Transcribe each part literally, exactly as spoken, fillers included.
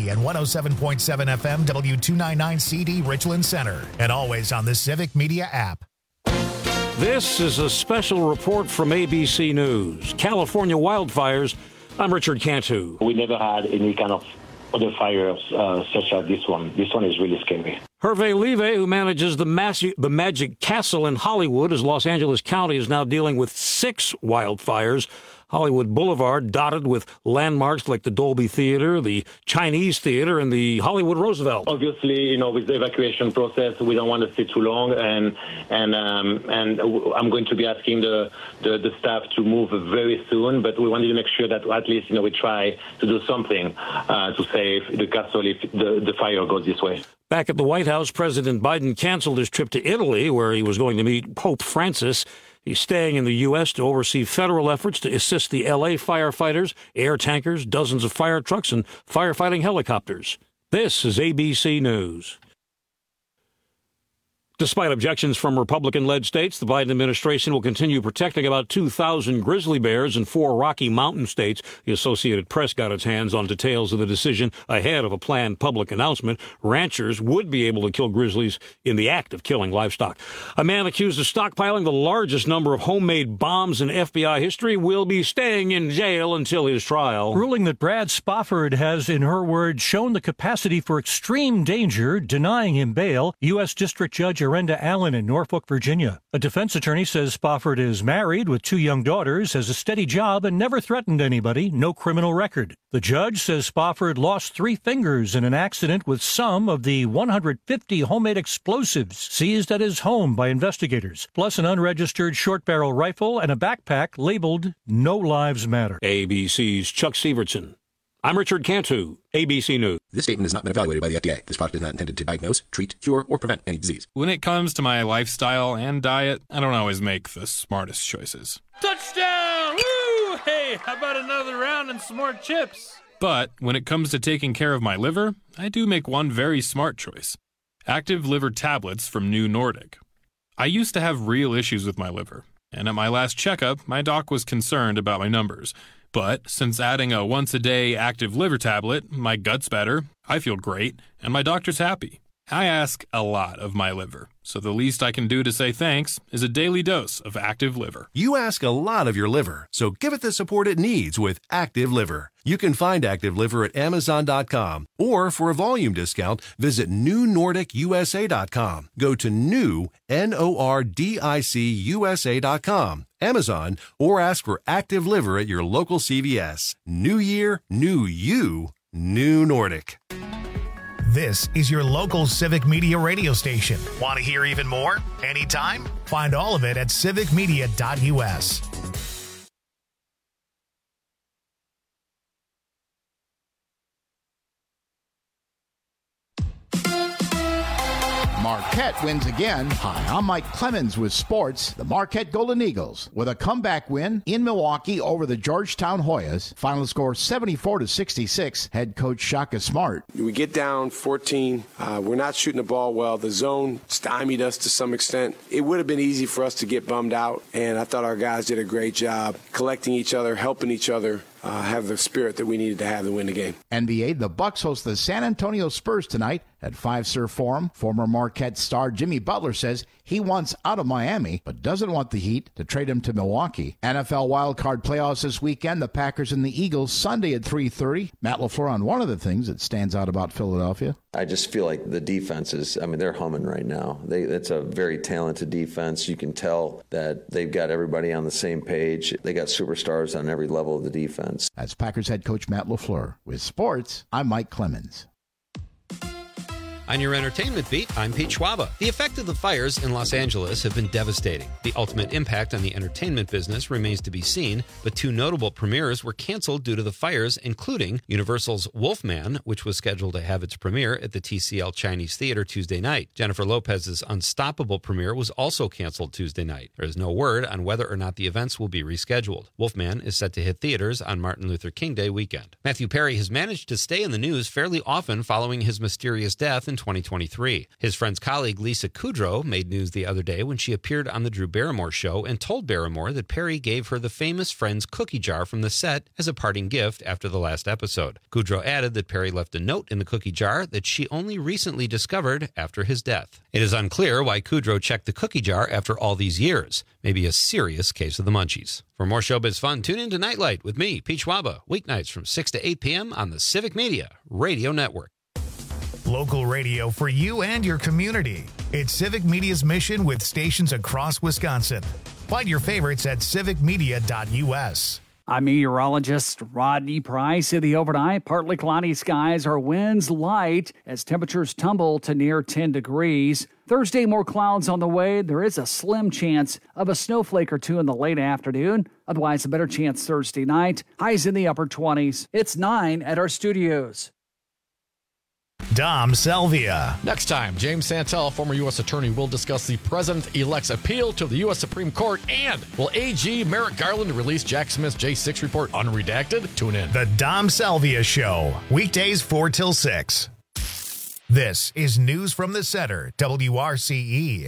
D and one oh seven point seven F M W two ninety-nine C D Richland Center, and always on the Civic Media app. This is a special report from A B C News. California wildfires. I'm Richard Cantu. We never had any kind of other fires uh, such as this one. This one is really scary. Hervé Levy, who manages the, Mass- the Magic Castle in Hollywood, as Los Angeles County is now dealing with six wildfires. Hollywood Boulevard dotted with landmarks like the Dolby Theater, the Chinese Theater, and the Hollywood Roosevelt. Obviously, you know, with the evacuation process, we don't want to stay too long, and and um, and I'm going to be asking the, the, the staff to move very soon. But we wanted to make sure that at least, you know, we try to do something uh, to save the castle if the, the fire goes this way. Back at the White House, President Biden canceled his trip to Italy, where he was going to meet Pope Francis. He's staying in the U S to oversee federal efforts to assist the L A firefighters, air tankers, dozens of fire trucks, and firefighting helicopters. This is A B C News. Despite objections from Republican-led states, the Biden administration will continue protecting about two thousand grizzly bears in four Rocky Mountain states. The Associated Press got its hands on details of the decision ahead of a planned public announcement. Ranchers would be able to kill grizzlies in the act of killing livestock. A man accused of stockpiling the largest number of homemade bombs in F B I history will be staying in jail until his trial. Ruling that Brad Spofford has, in her words, shown the capacity for extreme danger, denying him bail, U S. District Judge Arenda Allen in Norfolk, Virginia. A defense attorney says Spofford is married with two young daughters, has a steady job, and never threatened anybody, no criminal record. The judge says Spofford lost three fingers in an accident with some of the one hundred fifty homemade explosives seized at his home by investigators, plus an unregistered short-barrel rifle and a backpack labeled No Lives Matter. A B C's Chuck Severson. I'm Richard Cantu, A B C News. This statement has not been evaluated by the F D A. This product is not intended to diagnose, treat, cure, or prevent any disease. When it comes to my lifestyle and diet, I don't always make the smartest choices. Touchdown! Woo! Hey, how about another round and some more chips? But when it comes to taking care of my liver, I do make one very smart choice. Active Liver Tablets from New Nordic. I used to have real issues with my liver, and at my last checkup, my doc was concerned about my numbers. But since adding a once-a-day active liver tablet, my gut's better, I feel great, and my doctor's happy. I ask a lot of my liver, so the least I can do to say thanks is a daily dose of Active Liver. You ask a lot of your liver, so give it the support it needs with Active Liver. You can find Active Liver at Amazon dot com, or for a volume discount, visit New Nordic U S A dot com. Go to new, N O R D I C U S A dot com, Amazon, or ask for Active Liver at your local C V S. New year, new you, New Nordic. This is your local Civic Media radio station. Want to hear even more? Anytime? Find all of it at civic media dot U S. Marquette wins again. Hi, I'm Mike Clemens with sports. The Marquette Golden Eagles with a comeback win in Milwaukee over the Georgetown Hoyas. Final score seventy-four to sixty-six. Head coach Shaka Smart. We get down fourteen. Uh, we're not shooting the ball well. The zone stymied us to some extent. It would have been easy for us to get bummed out, and I thought our guys did a great job collecting each other, helping each other. Uh, have the spirit that we needed to have to win the game. N B A, the Bucks host the San Antonio Spurs tonight at Fiserv Forum. Former Marquette star Jimmy Butler says he wants out of Miami, but doesn't want the Heat to trade him to Milwaukee. N F L wildcard playoffs this weekend, the Packers and the Eagles Sunday at three thirty. Matt LaFleur on one of the things that stands out about Philadelphia. I just feel like the defense is, I mean, they're humming right now. They, it's a very talented defense. You can tell that they've got everybody on the same page. They got superstars on every level of the defense. That's Packers head coach Matt LaFleur. With sports, I'm Mike Clemens. On your entertainment beat, I'm Pete Schwaba. The effect of the fires in Los Angeles have been devastating. The ultimate impact on the entertainment business remains to be seen, but two notable premieres were canceled due to the fires, including Universal's Wolfman, which was scheduled to have its premiere at the T C L Chinese Theater Tuesday night. Jennifer Lopez's Unstoppable premiere was also canceled Tuesday night. There is no word on whether or not the events will be rescheduled. Wolfman is set to hit theaters on Martin Luther King Day weekend. Matthew Perry has managed to stay in the news fairly often following his mysterious death in twenty twenty-three. His friend's colleague Lisa Kudrow made news the other day when she appeared on The Drew Barrymore Show and told Barrymore that Perry gave her the famous Friends cookie jar from the set as a parting gift after the last episode. Kudrow added that Perry left a note in the cookie jar that she only recently discovered after his death. It is unclear why Kudrow checked the cookie jar after all these years. Maybe a serious case of the munchies. For more showbiz fun, tune in to Nightlight with me, Pete Schwaba, weeknights from six to eight p.m. on the Civic Media Radio Network. Local radio for you and your community. It's Civic Media's mission with stations across Wisconsin. Find your favorites at civic media dot u s. I'm meteorologist Rodney Price. In the overnight, partly cloudy skies are winds light as temperatures tumble to near ten degrees. Thursday, more clouds on the way. There is a slim chance of a snowflake or two in the late afternoon. Otherwise, a better chance Thursday night. Highs in the upper twenties. It's nine at our studios. Dom Selvia. Next time, James Santel, former U S attorney, will discuss the president-elect's appeal to the U S Supreme Court. And will A G Merrick Garland release Jack Smith's J six report unredacted? Tune in. The Dom Selvia Show, weekdays four till six. This is News from the Center, W R C E.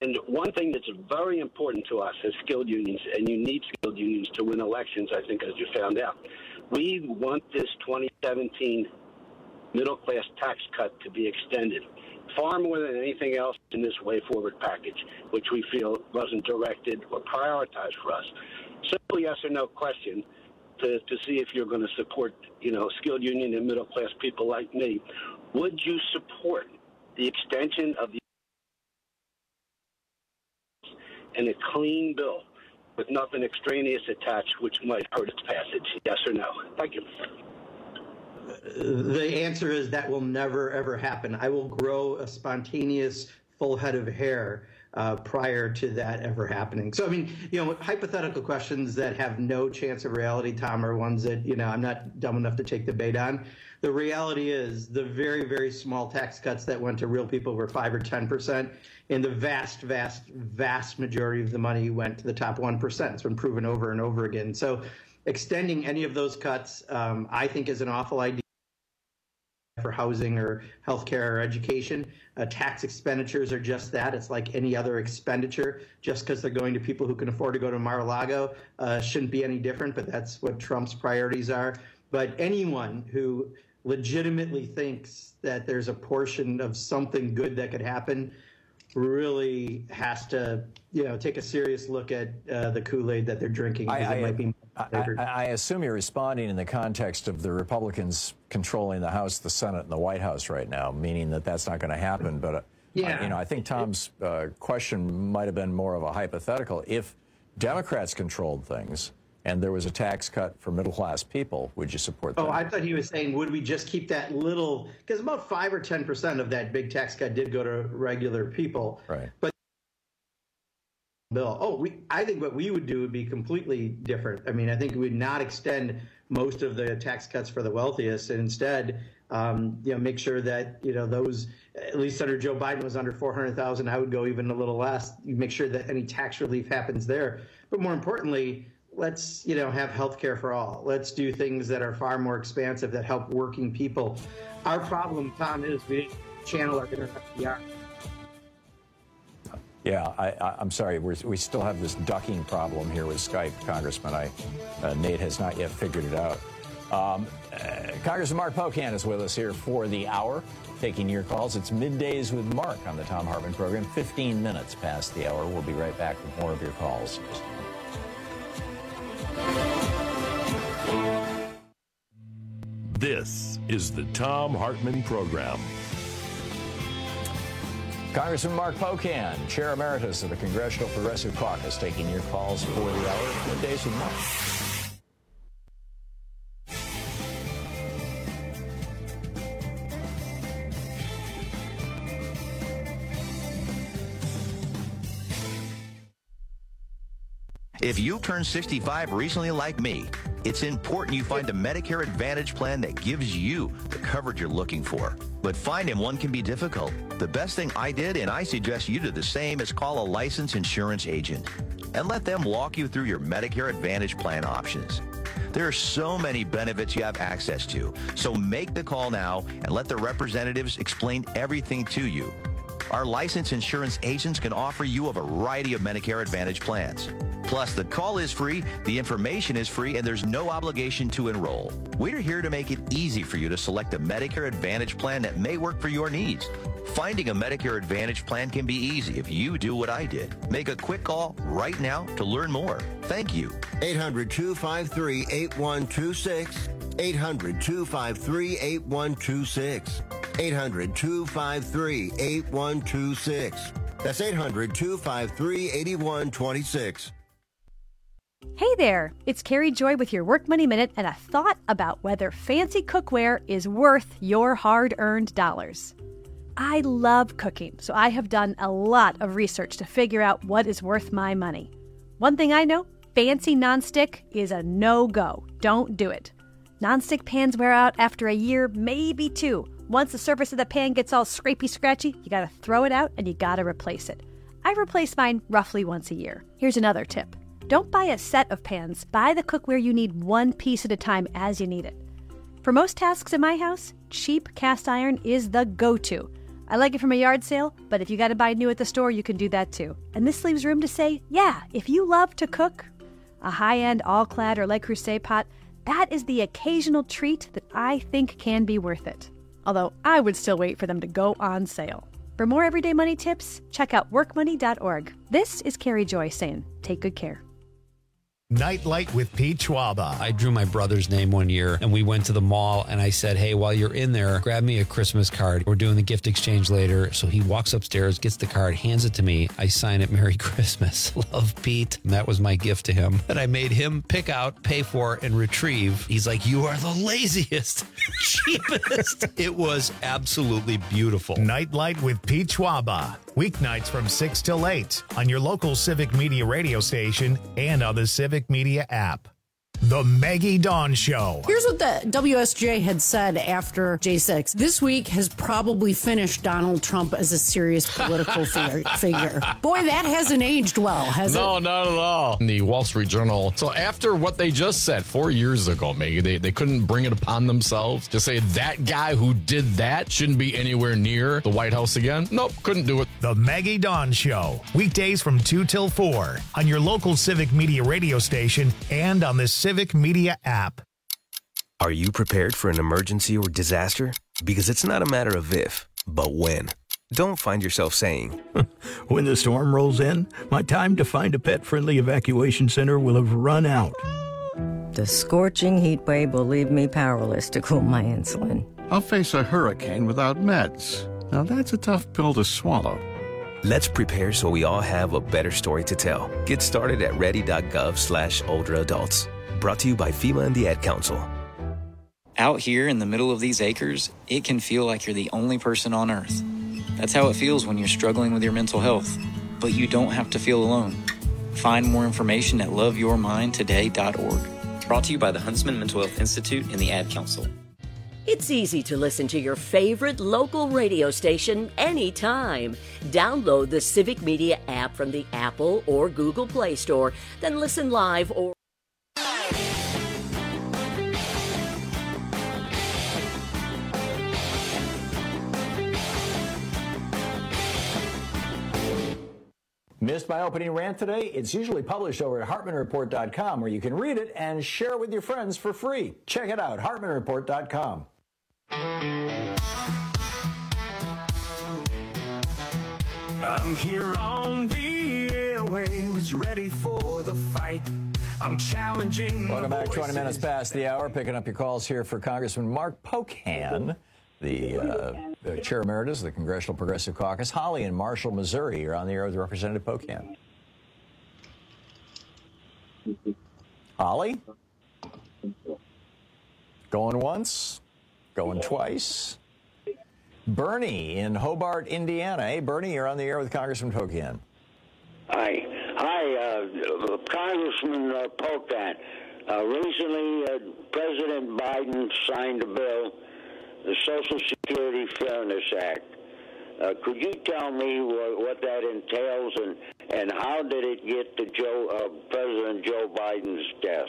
And one thing that's very important to us as skilled unions, and you need skilled unions to win elections, I think, as you found out, we want this twenty seventeen middle-class tax cut to be extended far more than anything else in this way forward package, which we feel wasn't directed or prioritized for us. Simple yes or no question to, to see if you're going to support, you know, skilled union and middle-class people like me. Would you support the extension of the and a clean bill with nothing extraneous attached which might hurt its passage? Yes or no? Thank you. The answer is that will never, ever happen. I will grow a spontaneous full head of hair uh, prior to that ever happening. So, I mean, you know, hypothetical questions that have no chance of reality, Tom, are ones that, you know, I'm not dumb enough to take the bait on. The reality is the very, very small tax cuts that went to real people were five or ten percent, and the vast, vast, vast majority of the money went to the top one percent. It's been proven over and over again. So extending any of those cuts, um, I think, is an awful idea for housing or healthcare or education. Uh, tax expenditures are just that. It's like any other expenditure. Just because they're going to people who can afford to go to Mar-a-Lago uh, shouldn't be any different, but that's what Trump's priorities are. But anyone who legitimately thinks that there's a portion of something good that could happen really has to, you know, take a serious look at uh, the Kool-Aid that they're drinking. I, I, it might be I, I assume you're responding in the context of the Republicans controlling the House, the Senate, and the White House right now, meaning that that's not going to happen. But, uh, yeah. I, you know, I think Tom's uh, question might have been more of a hypothetical. If Democrats controlled things and there was a tax cut for middle-class people, would you support that? Oh, I thought he was saying, would we just keep that little, because about five or ten percent of that big tax cut did go to regular people. Right. But bill, oh, we, I think what we would do would be completely different. I mean, I think we would not extend most of the tax cuts for the wealthiest, and instead, um, you know, make sure that, you know, those, at least under Joe Biden was under four hundred thousand, I would go even a little less. You make sure that any tax relief happens there. But more importantly, let's, you know, have health care for all. Let's do things that are far more expansive that help working people. Our problem, Tom, is we didn't channel our inner F D R. Yeah, I, I, I'm sorry. We're, we still have this ducking problem here with Skype, Congressman. I, uh, Nate has not yet figured it out. Um, uh, Congressman Mark Pocan is with us here for the hour, taking your calls. It's Middays with Mark on the Thom Hartmann program. fifteen minutes past the hour. We'll be right back with more of your calls. This is the Thom Hartmann program. Congressman Mark Pocan, Chair Emeritus of the Congressional Progressive Caucus, taking your calls for the hour. Middays with Mark. If you turned sixty-five recently like me, it's important you find a Medicare Advantage plan that gives you the coverage you're looking for. But finding one can be difficult. The best thing I did, and I suggest you do the same, is call a licensed insurance agent and let them walk you through your Medicare Advantage plan options. There are so many benefits you have access to, so make the call now and let the representatives explain everything to you. Our licensed insurance agents can offer you a variety of Medicare Advantage plans. Plus, the call is free, the information is free, and there's no obligation to enroll. We're here to make it easy for you to select a Medicare Advantage plan that may work for your needs. Finding a Medicare Advantage plan can be easy if you do what I did. Make a quick call right now to learn more. Thank you. eight hundred, two five three, eight one two six. eight hundred, two five three, eight one two six. eight hundred, two five three, eight one two six. That's eight hundred, two five three, eight one two six. Hey there, it's Carrie Joy with your Work Money Minute and a thought about whether fancy cookware is worth your hard-earned dollars. I love cooking, so I have done a lot of research to figure out what is worth my money. One thing I know, fancy nonstick is a no-go. Don't do it. Nonstick pans wear out after a year, maybe two. Once the surface of the pan gets all scrapey-scratchy, you gotta throw it out and you gotta replace it. I replace mine roughly once a year. Here's another tip. Don't buy a set of pans. Buy the cookware you need one piece at a time as you need it. For most tasks in my house, cheap cast iron is the go-to. I like it from a yard sale, but if you got to buy new at the store, you can do that too. And this leaves room to say, yeah, if you love to cook, a high-end all-clad or Le Creuset pot, that is the occasional treat that I think can be worth it. Although I would still wait for them to go on sale. For more everyday money tips, check out work money dot org. This is Carrie Joy saying, take good care. Nightlight with Pete Schwaba. I drew my brother's name one year, and we went to the mall, and I said, hey, while you're in there, grab me a Christmas card. We're doing the gift exchange later. So he walks upstairs, gets the card, hands it to me. I sign it, Merry Christmas. Love, Pete. And that was my gift to him. And I made him pick out, pay for, and retrieve. He's like, you are the laziest, cheapest. It was absolutely beautiful. Nightlight with Pete Schwaba. Weeknights from six till eight on your local Civic Media radio station and on the Civic Media app. The Maggie Dawn Show. Here's what the W S J had said after J six. This week has probably finished Donald Trump as a serious political figure. figure. Boy, that hasn't aged well, has no, it? No, not at all. In the Wall Street Journal. So after what they just said four years ago, Maggie, they, they couldn't bring it upon themselves to say that guy who did that shouldn't be anywhere near the White House again. Nope, couldn't do it. The Maggie Dawn Show. Weekdays from two till four on your local Civic Media radio station and on the Civic Media app. Are you prepared for an emergency or disaster? Because it's not a matter of if, but when. Don't find yourself saying, when the storm rolls in, my time to find a pet-friendly evacuation center will have run out. The scorching heat wave will leave me powerless to cool my insulin. I'll face a hurricane without meds. Now that's a tough pill to swallow. Let's prepare so we all have a better story to tell. Get started at ready.gov slash older adults. Brought to you by FEMA and the Ad Council. Out here in the middle of these acres, it can feel like you're the only person on Earth. That's how it feels when you're struggling with your mental health. But you don't have to feel alone. Find more information at love your mind today dot org. Brought to you by the Huntsman Mental Health Institute and the Ad Council. It's easy to listen to your favorite local radio station anytime. Download the Civic Media app from the Apple or Google Play Store, then listen live or Missed my opening rant today? It's usually published over at Hartman Report dot com, where you can read it and share it with your friends for free. Check it out, Hartman Report dot com. I'm here on the airwaves, ready for the fight. I'm challenging. Welcome back. twenty minutes past the hour. Picking up your calls here for Congressman Mark Pocan, the, uh, the Chair Emeritus of the Congressional Progressive Caucus. Holly in Marshall, Missouri. You're on the air with Representative Pocan. Holly? Going once? Going twice? Bernie in Hobart, Indiana. Hey, Bernie, you're on the air with Congressman Pocan. Hi. Hi, uh, Congressman uh, Pocan. Uh, recently, uh, President Biden signed a bill, the Social Security Fairness Act. Uh, could you tell me what, what that entails, and, and how did it get to Joe, uh, President Joe Biden's desk?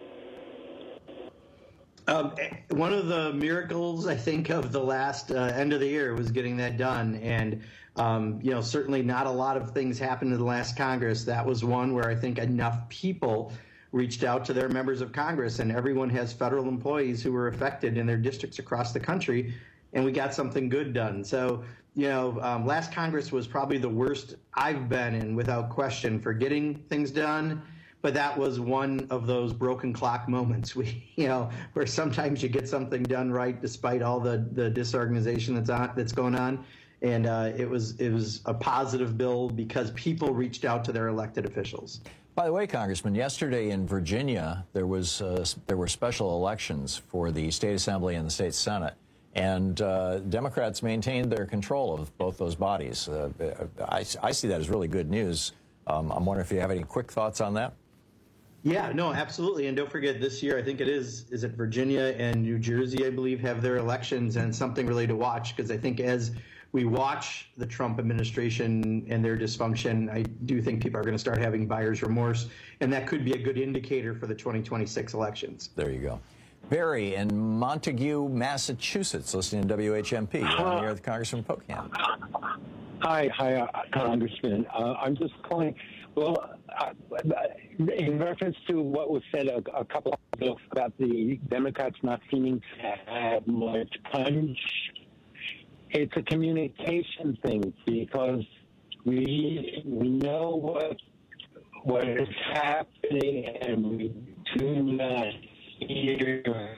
Um, one of the miracles, I think, of the last uh, end of the year was getting that done. And, um, you know, certainly not a lot of things happened in the last Congress. That was one where I think enough people reached out to their members of Congress, and everyone has federal employees who were affected in their districts across the country, and we got something good done. So, you know, um, last Congress was probably the worst I've been in, without question, for getting things done. But that was one of those broken clock moments, we, you know, where sometimes you get something done right despite all the, the disorganization that's on, that's going on. And uh, it was it was a positive bill because people reached out to their elected officials. By the way, Congressman, yesterday in Virginia, there was uh, there were special elections for the State Assembly and the State Senate. And uh, Democrats maintained their control of both those bodies. Uh, I, I see that as really good news. Um, I'm wondering if you have any quick thoughts on that. Yeah, no, absolutely. And don't forget, this year, I think it is, is it Virginia and New Jersey, I believe, have their elections, and something really to watch, because I think as we watch the Trump administration and their dysfunction, I do think people are going to start having buyer's remorse, and that could be a good indicator for the twenty twenty-six elections. There you go. Barry in Montague, Massachusetts, listening to W H M P. You're on the air with Congressman Pocan. Hi, hi, uh, Congressman. Uh, I'm just calling, well, uh, in reference to what was said a, a couple of ago about the Democrats not seeming to have much punch. It's a communication thing because we we know what what is happening and we do not hear.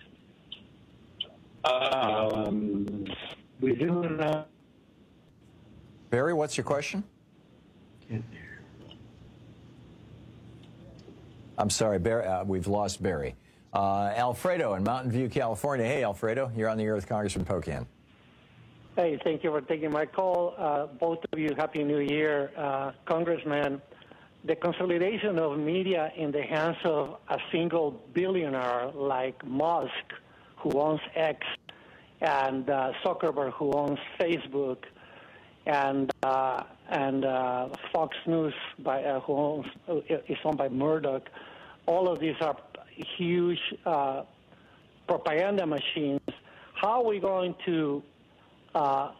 Um, we do not. Barry, what's your question? I'm sorry, Barry, uh, we've lost Barry. Uh, Alfredo in Mountain View, California. Hey, Alfredo, you're on the air with Congressman Pocan. Hey, thank you for taking my call. Uh, both of you, Happy New Year. Uh, Congressman, the consolidation of media in the hands of a single billionaire like Musk, who owns X, and uh, Zuckerberg, who owns Facebook, and uh, and uh, Fox News, by, uh, who owns, is owned by Murdoch. All of these are huge uh, propaganda machines. How are we going to uh,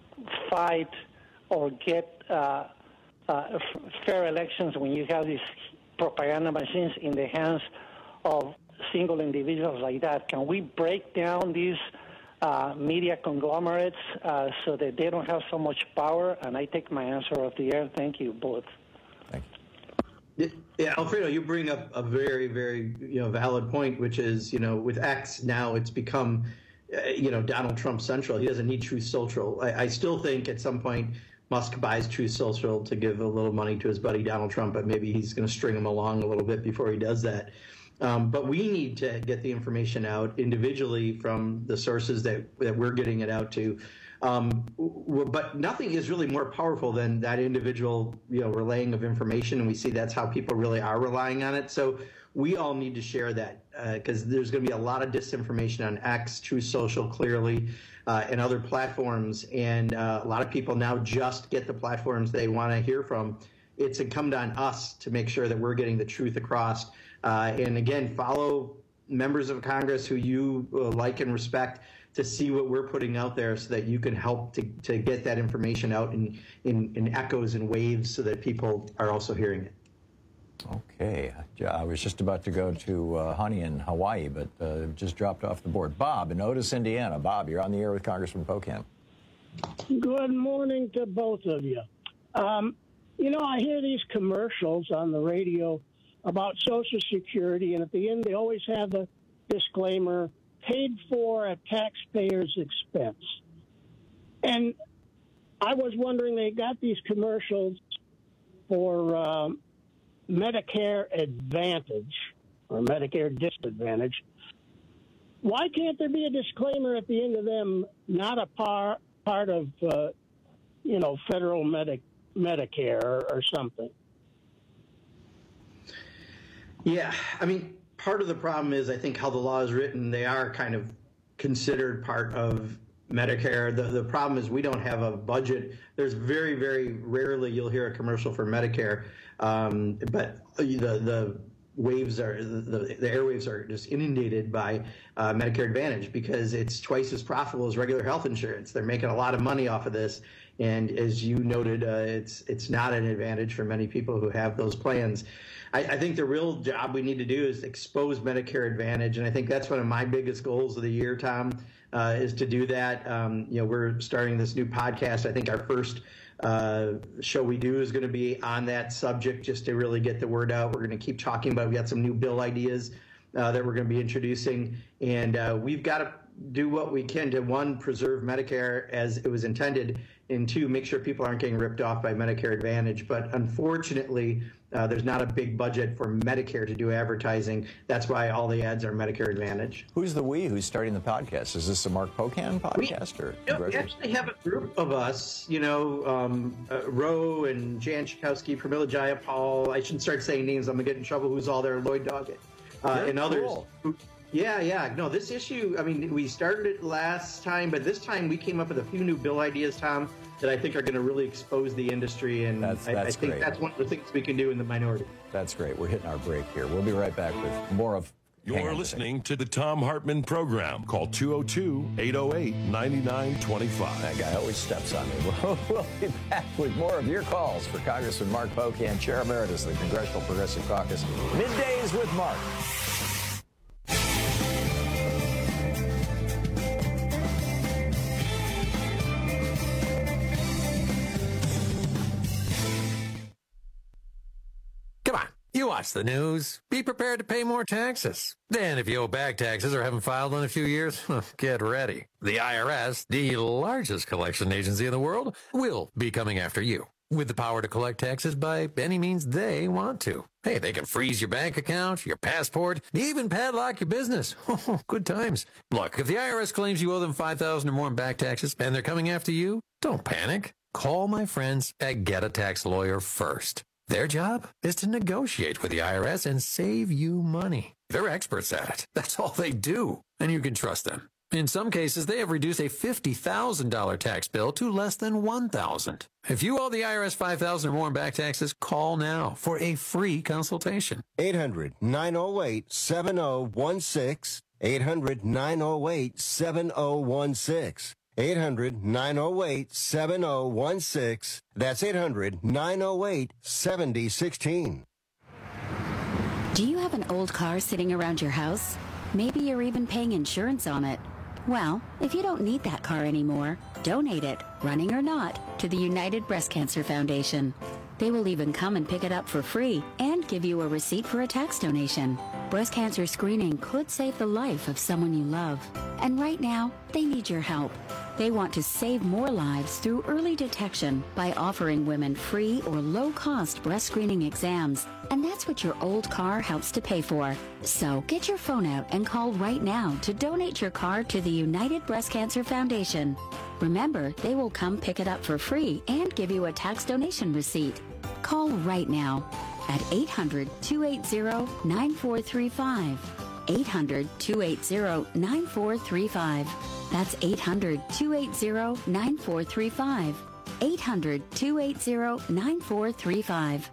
fight or get uh, uh, f- fair elections when you have these propaganda machines in the hands of single individuals like that? Can we break down these Uh, media conglomerates uh, so that they don't have so much power? And I take my answer off the air. Thank you both. Thank you. Yeah, Alfredo, you bring up a very, very you know valid point, which is you know with X now it's become uh, you know Donald Trump central. He doesn't need Truth Social. I, I still think at some point Musk buys Truth Social to give a little money to his buddy Donald Trump, but maybe he's going to string him along a little bit before he does that. Um, but we need to get the information out individually from the sources that, that we're getting it out to. Um, w- but nothing is really more powerful than that individual, you know, relaying of information, and we see that's how people really are relying on it. So we all need to share that because uh, there's going to be a lot of disinformation on X, Truth Social, clearly, uh, and other platforms. And uh, a lot of people now just get the platforms they want to hear from. It's incumbent on us to make sure that we're getting the truth across. Uh, and again, follow members of Congress who you uh, like and respect to see what we're putting out there so that you can help to, to get that information out in, in, in echoes and waves so that people are also hearing it. Okay. I was just about to go to uh, Honey in Hawaii, but uh, just dropped off the board. Bob in Otis, Indiana. Bob, you're on the air with Congressman Pocan. Good morning to both of you. Um, you know, I hear these commercials on the radio about Social Security, and at the end they always have a disclaimer, paid for at taxpayers' expense. And I was wondering, they got these commercials for um, Medicare Advantage or Medicare Disadvantage. Why can't there be a disclaimer at the end of them, not a par, part of, uh, you know, federal Medi- Medicare or, or something? Yeah, I mean, part of the problem is I think how the law is written, they are kind of considered part of Medicare. The the problem is we don't have a budget. There's very, very rarely you'll hear a commercial for Medicare, um, but the the waves are the, the airwaves are just inundated by uh, Medicare Advantage because it's twice as profitable as regular health insurance. They're making a lot of money off of this, and as you noted, uh, it's it's not an advantage for many people who have those plans. I, I think the real job we need to do is expose Medicare Advantage, and I think that's one of my biggest goals of the year, Tom, uh, is to do that. Um, you know, we're starting this new podcast. I think our first uh, show we do is going to be on that subject just to really get the word out. We're going to keep talking about it. We got some new bill ideas uh, that we're going to be introducing, and uh, we've got to do what we can to, one, preserve Medicare as it was intended, and two, make sure people aren't getting ripped off by Medicare Advantage. But unfortunately, uh, there's not a big budget for Medicare to do advertising. That's why all the ads are Medicare Advantage. Who's the we who's starting the podcast? Is this a Mark Pocan podcast? We, or you know, we actually have a group of us, you know, um, uh, Roe and Jan Schakowsky, Pramila Jayapal. I shouldn't start saying names. I'm going to get in trouble. Who's all there? Lloyd Doggett uh, and others. Cool. Who, Yeah, yeah. No, this issue, I mean, we started it last time, but this time we came up with a few new bill ideas, Tom, that I think are going to really expose the industry. And that's, I, that's I think great. that's one of the things we can do in the minority. That's great. We're hitting our break here. We'll be right back with more of You're listening to the Thom Hartmann Program. Call two oh two, eight oh eight, nine nine two five. That guy always steps on me. We'll, we'll be back with more of your calls for Congressman Mark Pocan, Chair Emeritus of the Congressional Progressive Caucus. Middays with Mark. Come on, you watch the news. Be prepared to pay more taxes. Then if you owe back taxes or haven't filed in a few years, get ready. The I R S, the largest collection agency in the world, will be coming after you with the power to collect taxes by any means they want to. Hey, they can freeze your bank account, your passport, even padlock your business. Good times. Look, if the I R S claims you owe them five thousand dollars or more in back taxes and they're coming after you, don't panic. Call my friends at Get a Tax Lawyer first. Their job is to negotiate with the I R S and save you money. They're experts at it. That's all they do, and you can trust them. In some cases, they have reduced a fifty thousand dollars tax bill to less than one thousand dollars. If you owe the I R S five thousand dollars or more in back taxes, call now for a free consultation. eight hundred, nine oh eight, seven oh one six. eight hundred, nine oh eight, seven oh one six. eight hundred, nine oh eight, seven oh one six. That's eight hundred, nine oh eight, seven oh one six. Do you have an old car sitting around your house? Maybe you're even paying insurance on it. Well, if you don't need that car anymore, donate it, running or not, to the United Breast Cancer Foundation. They will even come and pick it up for free and give you a receipt for a tax donation. Breast cancer screening could save the life of someone you love. And right now, they need your help. They want to save more lives through early detection by offering women free or low-cost breast screening exams. And that's what your old car helps to pay for. So get your phone out and call right now to donate your car to the United Breast Cancer Foundation. Remember, they will come pick it up for free and give you a tax donation receipt. Call right now at eight hundred, two eight zero, nine four three five. eight hundred, two eight zero, nine four three five. That's eight hundred, two eight zero, nine four three five. eight hundred, two eight zero, nine four three five.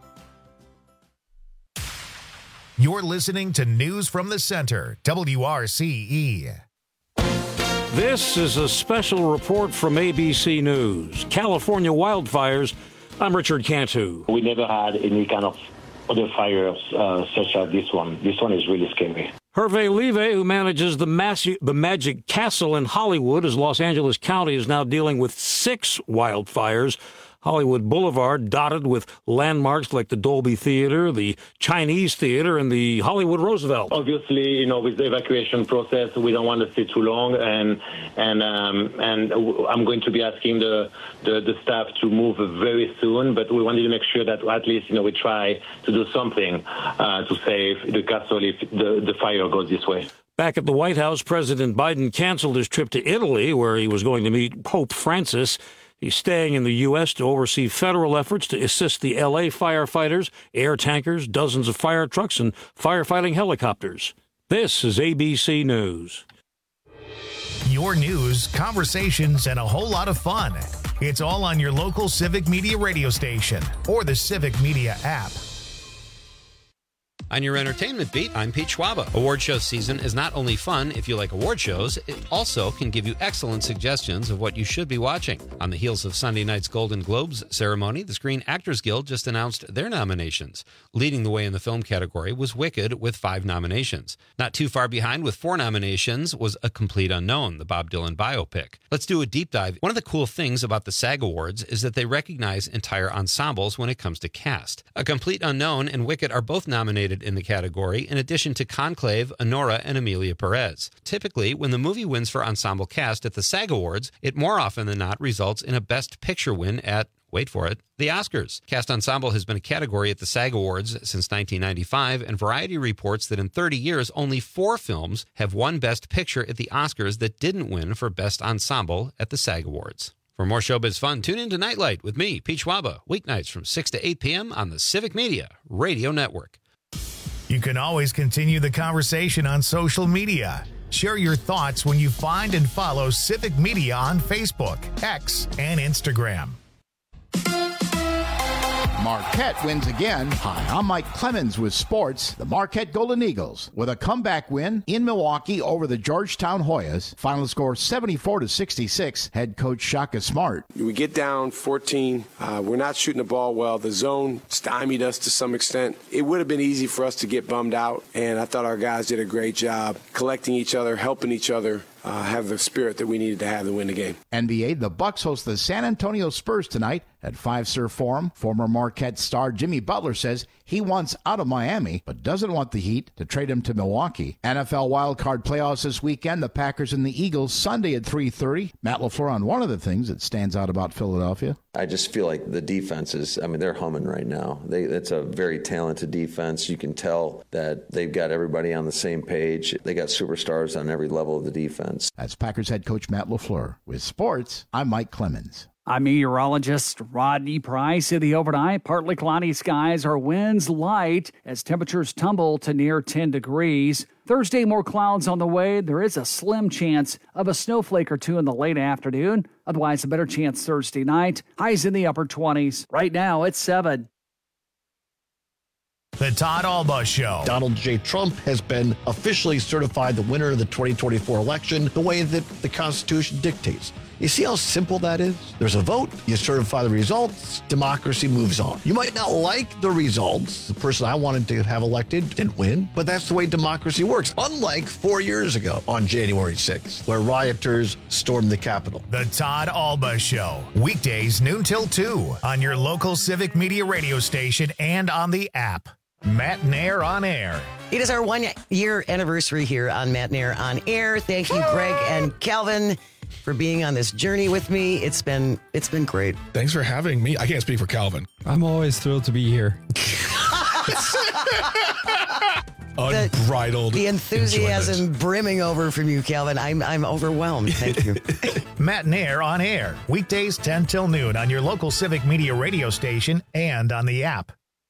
You're listening to News from the Center, W R C E. This is a special report from A B C News. California wildfires. I'm Richard Cantu. We never had any kind of other fires uh, such as this one. This one is really scary. Hervé Live, who manages the, Mass- the Magic Castle in Hollywood, as Los Angeles County is now dealing with six wildfires. Hollywood Boulevard dotted with landmarks like the Dolby Theater, the Chinese Theater, and the Hollywood Roosevelt. Obviously, you know, with the evacuation process, we don't want to stay too long, and and um, and I'm going to be asking the, the the staff to move very soon. But we wanted to make sure that at least, you know, we try to do something uh, to save the castle if the, the fire goes this way. Back at the White House, President Biden canceled his trip to Italy, where he was going to meet Pope Francis. He's staying in the U S to oversee federal efforts to assist the L A firefighters, air tankers, dozens of fire trucks, and firefighting helicopters. This is A B C News. Your news, conversations, and a whole lot of fun. It's all on your local Civic Media radio station or the Civic Media app. On your entertainment beat, I'm Pete Schwaba. Award show season is not only fun if you like award shows, it also can give you excellent suggestions of what you should be watching. On the heels of Sunday night's Golden Globes ceremony, the Screen Actors Guild just announced their nominations. Leading the way in the film category was Wicked with five nominations. Not too far behind with four nominations was A Complete Unknown, the Bob Dylan biopic. Let's do a deep dive. One of the cool things about the SAG Awards is that they recognize entire ensembles when it comes to cast. A Complete Unknown and Wicked are both nominated in the category, in addition to Conclave, Honora, and Emilia Perez. Typically, when the movie wins for ensemble cast at the SAG Awards, it more often than not results in a Best Picture win at, wait for it, the Oscars. Cast Ensemble has been a category at the SAG Awards since nineteen ninety-five, and Variety reports that in thirty years, only four films have won Best Picture at the Oscars that didn't win for Best Ensemble at the SAG Awards. For more showbiz fun, tune in to Nightlight with me, Pete Schwaba, weeknights from six to eight p.m. on the Civic Media Radio Network. You can always continue the conversation on social media. Share your thoughts when you find and follow Civic Media on Facebook, X, and Instagram. Marquette wins again. Hi, I'm Mike Clemens with sports. The Marquette Golden Eagles with a comeback win in Milwaukee over the Georgetown Hoyas. Final score seventy-four to sixty-six. Head coach Shaka Smart. We get down fourteen. Uh, we're not shooting the ball well. The zone stymied us to some extent. It would have been easy for us to get bummed out, and I thought our guys did a great job collecting each other, helping each other. Uh, have the spirit that we needed to have to win the game. N B A, the Bucks host the San Antonio Spurs tonight at Fiserv Forum. Former Marquette star Jimmy Butler says he wants out of Miami, but doesn't want the Heat to trade him to Milwaukee. N F L wildcard playoffs this weekend, the Packers and the Eagles Sunday at three thirty. Matt LaFleur on one of the things that stands out about Philadelphia. I just feel like the defense is, I mean, they're humming right now. They, it's a very talented defense. You can tell that they've got everybody on the same page. They got superstars on every level of the defense. That's Packers head coach Matt LaFleur. With sports, I'm Mike Clemens. I'm meteorologist Rodney Price. In the overnight, partly cloudy skies are winds light as temperatures tumble to near ten degrees. Thursday, more clouds on the way. There is a slim chance of a snowflake or two in the late afternoon. Otherwise, a better chance Thursday night. Highs in the upper twenties. Right now, it's seven. The Todd Alba Show. Donald J. Trump has been officially certified the winner of the twenty twenty-four election the way that the Constitution dictates. You see how simple that is? There's a vote, you certify the results, democracy moves on. You might not like the results. The person I wanted to have elected didn't win, but that's the way democracy works. Unlike four years ago on January sixth, where rioters stormed the Capitol. The Todd Alba Show. Weekdays noon till two on your local Civic Media radio station and on the app. Matt Nair on Air. It is our one-year anniversary here on Matt Nair on Air. Thank you, Greg and Calvin, for being on this journey with me. It's been it's been great. Thanks for having me. I can't speak for Calvin. I'm always thrilled to be here. Unbridled. The, the enthusiasm enjoyment. brimming over from you, Calvin. I'm I'm overwhelmed. Thank you. Matt Nair on Air. Weekdays ten till noon on your local Civic Media radio station and on the app.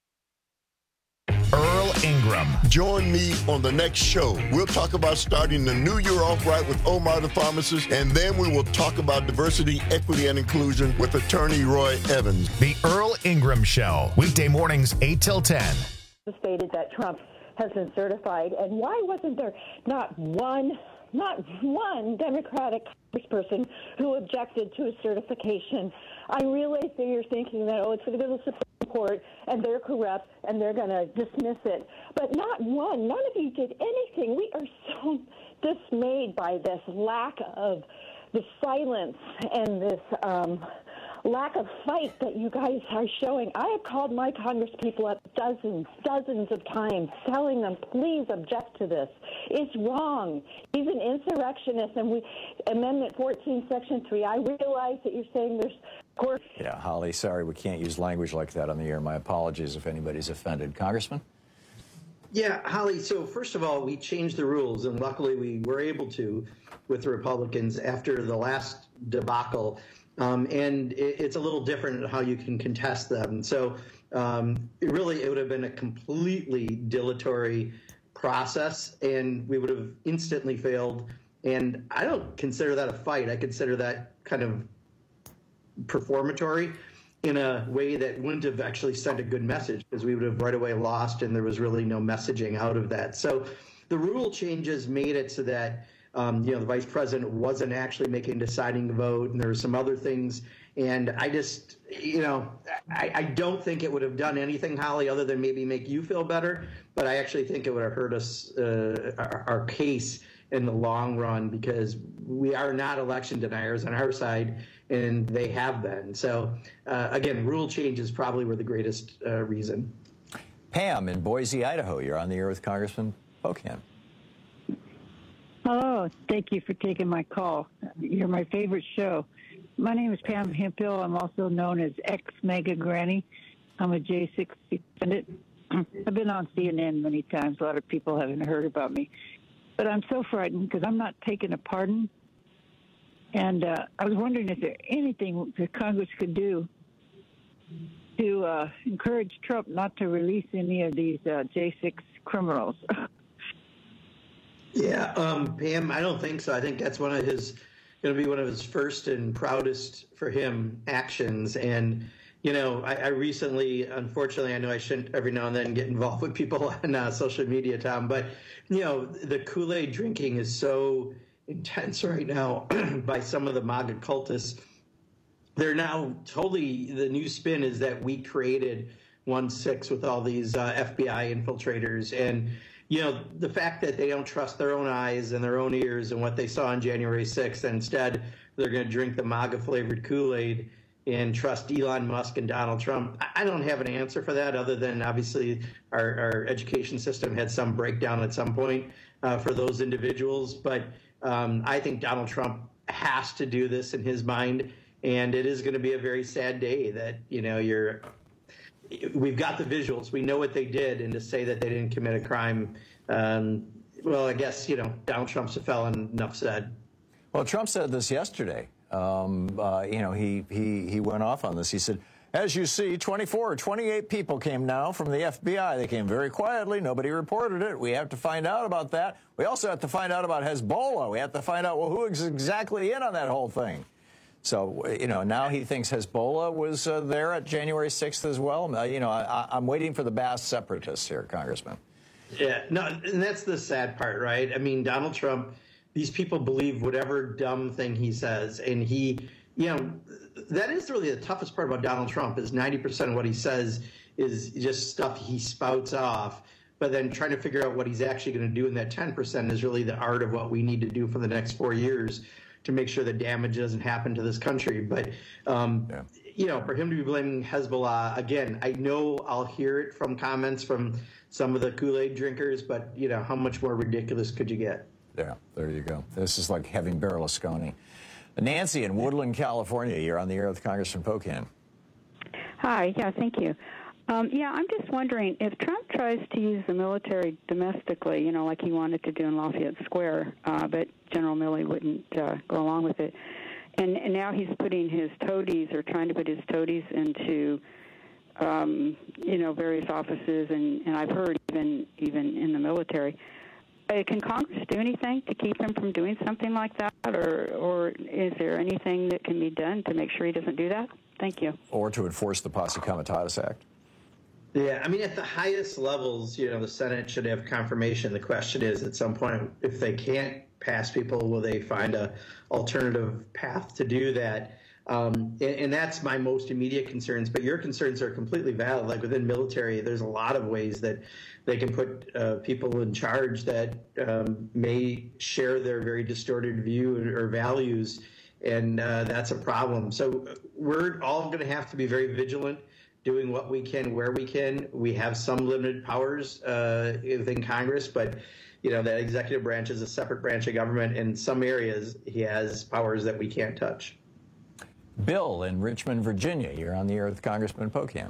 Earl Ingram. Join me on the next show. We'll talk about starting the new year off right with Omar the pharmacist, and then we will talk about diversity, equity, and inclusion with attorney Roy Evans. The Earl Ingram Show. Weekday mornings eight till ten. Stated that Trump has been certified, and why wasn't there not one, not one Democratic congressperson who objected to his certification? I realize that you're thinking that, oh, it's going to go to the Supreme Court, and they're corrupt, and they're going to dismiss it. But not one. None of you did anything. We are so dismayed by this lack of the silence and this um, lack of fight that you guys are showing. I have called my congresspeople up dozens, dozens of times, telling them, please object to this. It's wrong. He's an insurrectionist, and we Amendment fourteen, Section three. I realize that you're saying there's court. Yeah, Holly, sorry we can't use language like that on the air. My apologies if anybody's offended. Congressman? Yeah, Holly, so first of all, we changed the rules, and luckily we were able to with the Republicans after the last debacle. Um, and it, it's a little different how you can contest them. So um, it really, it would have been a completely dilatory process, and we would have instantly failed. And I don't consider that a fight. I consider that kind of performatory in a way that wouldn't have actually sent a good message, because we would have right away lost, and there was really no messaging out of that. So the rule changes made it so that Um, you know, the vice president wasn't actually making a deciding vote, and there were some other things. And I just, you know, I, I don't think it would have done anything, Holly, other than maybe make you feel better. But I actually think it would have hurt us, uh, our, our case in the long run, because we are not election deniers on our side, and they have been. So, uh, again, rule changes probably were the greatest uh, reason. Pam in Boise, Idaho. You're on the air with Congressman Pocan. Hello. Thank you for taking my call. You're my favorite show. My name is Pam Hemphill. I'm also known as ex-Mega Granny. I'm a J six defendant. I've been on C N N many times. A lot of people haven't heard about me. But I'm so frightened because I'm not taking a pardon. And uh, I was wondering if there anything that Congress could do to uh, encourage Trump not to release any of these uh, J six criminals. Yeah, um, Pam, I don't think so. I think that's one of his, going to be one of his first and proudest for him actions. And you know, I, I recently, unfortunately, I know I shouldn't every now and then get involved with people on uh, social media, Tom, but, you know, the Kool-Aid drinking is so intense right now by some of the MAGA cultists. They're now totally, the new spin is that we created one six with all these uh, F B I infiltrators. And, you know, the fact that they don't trust their own eyes and their own ears and what they saw on January sixth, and instead they're going to drink the MAGA flavored Kool-Aid and trust Elon Musk and Donald Trump. I don't have an answer for that other than obviously our, our education system had some breakdown at some point uh, for those individuals. But um, I think Donald Trump has to do this in his mind. And it is going to be a very sad day that, you know, you're we've got the visuals. We know what they did. And to say that they didn't commit a crime, um, well, I guess, you know, Donald Trump's a felon, enough said. Well, Trump said this yesterday. Um, uh, you know, he, he, he went off on this. He said, as you see, twenty-four or twenty-eight people came now from the F B I. They came very quietly. Nobody reported it. We have to find out about that. We also have to find out about Hezbollah. We have to find out, well, who is exactly in on that whole thing. So, you know, now he thinks Hezbollah was uh, there at January sixth as well. Uh, you know, I, I'm waiting for the Baas separatists here, Congressman. Yeah, no, and that's the sad part, right? I mean, Donald Trump, these people believe whatever dumb thing he says. And he, you know, that is really the toughest part about Donald Trump is ninety percent of what he says is just stuff he spouts off. But then trying to figure out what he's actually going to do in that ten percent is really the art of what we need to do for the next four years to make sure that damage doesn't happen to this country. But, um, yeah. you know, for him to be blaming Hezbollah, again, I know I'll hear it from comments from some of the Kool-Aid drinkers, but, you know, how much more ridiculous could you get? Yeah, there you go. This is like having Berlusconi. Nancy in Woodland, California, you're on the air with Congressman Pocan. Hi, yeah, thank you. Um, yeah, I'm just wondering, if Trump tries to use the military domestically, you know, like he wanted to do in Lafayette Square, uh, but General Milley wouldn't uh, go along with it, and, and now he's putting his toadies, or trying to put his toadies into, um, you know, various offices, and, and I've heard even even in the military. Uh, can Congress do anything to keep him from doing something like that, or or is there anything that can be done to make sure he doesn't do that? Thank you. Or to enforce the Posse Comitatus Act. Yeah, I mean, at the highest levels, you know, the Senate should have confirmation. The question is, at some point, if they can't pass people, will they find a alternative path to do that? Um, and, and that's my most immediate concerns. But your concerns are completely valid. Like within military, there's a lot of ways that they can put uh, people in charge that um, may share their very distorted view or values, and uh, that's a problem. So we're all going to have to be very vigilant, doing what we can where we can. We have some limited powers uh, within Congress, but you know that executive branch is a separate branch of government. In some areas, he has powers that we can't touch. Bill in Richmond, Virginia, you're on the air with Congressman Pocan.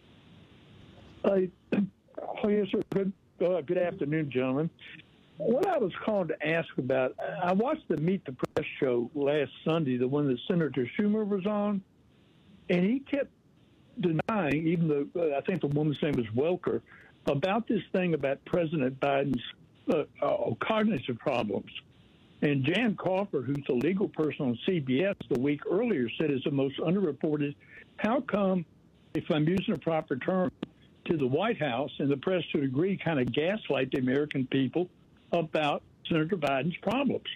Uh, oh, yes, sir. Good, uh, good afternoon, gentlemen. What I was calling to ask about, I watched the Meet the Press show last Sunday, the one that Senator Schumer was on, and he kept denying, even though uh, I think the woman's name was Welker, about this thing about President Biden's uh, uh, cognitive problems. And Jan Crawford, who's a legal person on C B S the week earlier, said it's the most underreported. How come, if I'm using a proper term, to the White House and the press to a degree kind of gaslight the American people about Senator Biden's problems?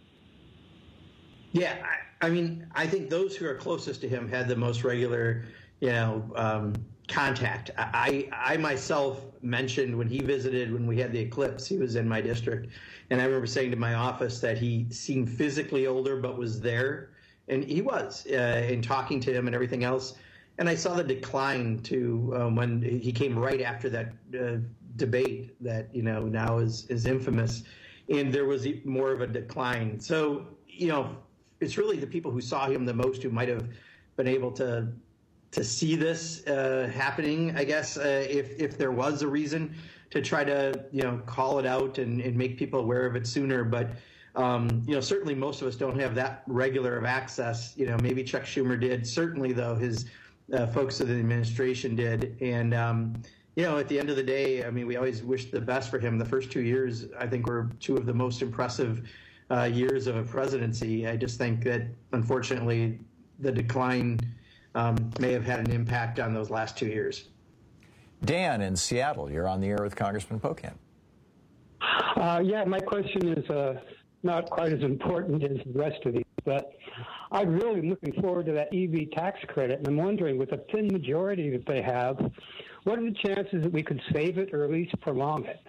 Yeah, I, I mean, I think those who are closest to him had the most regular, you know, um, contact. I, I myself mentioned when he visited, when we had the eclipse, he was in my district. And I remember saying to my office that he seemed physically older, but was there. And he was, uh, in talking to him and everything else. And I saw the decline to um, when he came right after that uh, debate that, you know, now is, is infamous. And there was more of a decline. So, you know, it's really the people who saw him the most who might have been able to to see this uh, happening, I guess, uh, if if there was a reason to try to, you know, call it out and, and make people aware of it sooner. But, um, you know, certainly most of us don't have that regular of access. You know, maybe Chuck Schumer did. Certainly, though, his uh, folks of the administration did. And, um, you know, at the end of the day, I mean, we always wish the best for him. The first two years, I think, were two of the most impressive uh, years of a presidency. I just think that, unfortunately, the decline um, may have had an impact on those last two years. Dan in Seattle, you're on the air with Congressman Pocan. Uh, yeah, my question is uh, not quite as important as the rest of these, but I'm really looking forward to that E V tax credit, and I'm wondering, with the thin majority that they have, what are the chances that we could save it or at least prolong it?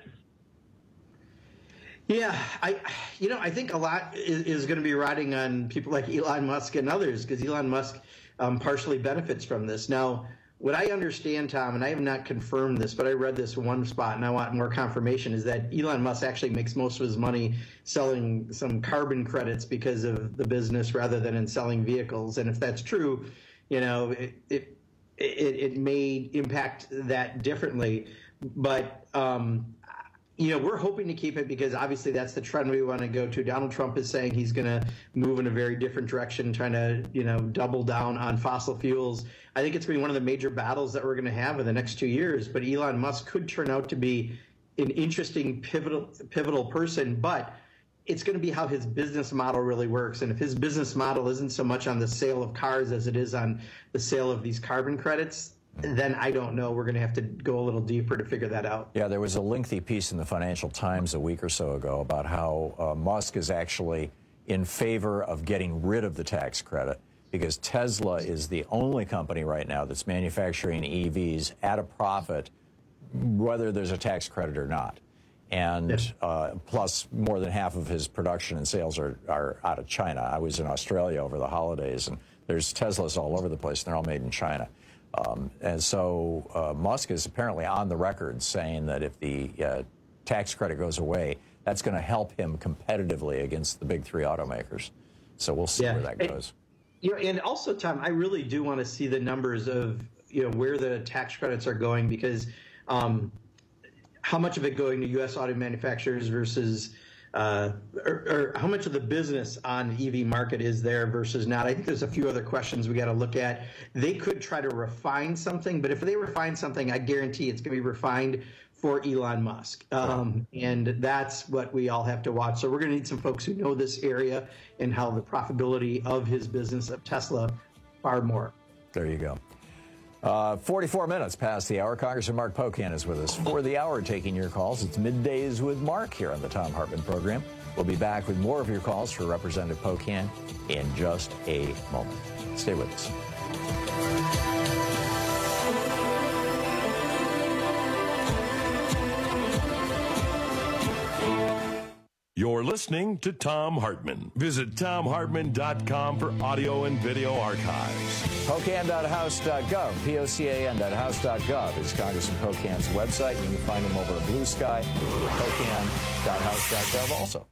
Yeah, I, you know, I think a lot is, is going to be riding on people like Elon Musk and others, because Elon Musk um, partially benefits from this. Now, what I understand, Tom, and I have not confirmed this, but I read this one spot and I want more confirmation, is that Elon Musk actually makes most of his money selling some carbon credits because of the business rather than in selling vehicles. And if that's true, you know, it it it, it may impact that differently. But, um, you know, we're hoping to keep it because obviously that's the trend we want to go to. Donald Trump is saying he's going to move in a very different direction, trying to, you know, double down on fossil fuels. I think it's going to be one of the major battles that we're going to have in the next two years. But Elon Musk could turn out to be an interesting, pivotal, pivotal person. But it's going to be how his business model really works. And if his business model isn't so much on the sale of cars as it is on the sale of these carbon credits, then I don't know. We're going to have to go a little deeper to figure that out. Yeah, there was a lengthy piece in the Financial Times a week or so ago about how uh, Musk is actually in favor of getting rid of the tax credit because Tesla is the only company right now that's manufacturing E Vs at a profit, whether there's a tax credit or not. And uh, plus, more than half of his production and sales are, are out of China. I was in Australia over the holidays, and there's Teslas all over the place, and they're all made in China. Um, and so uh, Musk is apparently on the record saying that if the uh, tax credit goes away, that's going to help him competitively against the big three automakers. So we'll see Yeah. where that goes. You know, and also, Tom, I really do want to see the numbers of, you know, where the tax credits are going, because um, how much of it going to U S auto manufacturers versus Uh, or, or how much of the business on the E V market is there versus not. I think there's a few other questions we got to look at. They could try to refine something, but if they refine something, I guarantee it's going to be refined for Elon Musk. Um, and that's what we all have to watch. So we're going to need some folks who know this area and how the profitability of his business of Tesla far more. There you go. Uh, forty-four minutes past the hour. Congressman Mark Pocan is with us for the hour, taking your calls. It's Middays with Mark here on the Thom Hartmann program. We'll be back with more of your calls for Representative Pocan in just a moment. Stay with us. You're listening to Thom Hartmann. Visit thom hartmann dot com for audio and video archives. Pocan dot house dot gov, P O C A N dot house dot gov is Congressman Pocan's website. You can find him over at Blue Sky, Pocan dot house dot gov also.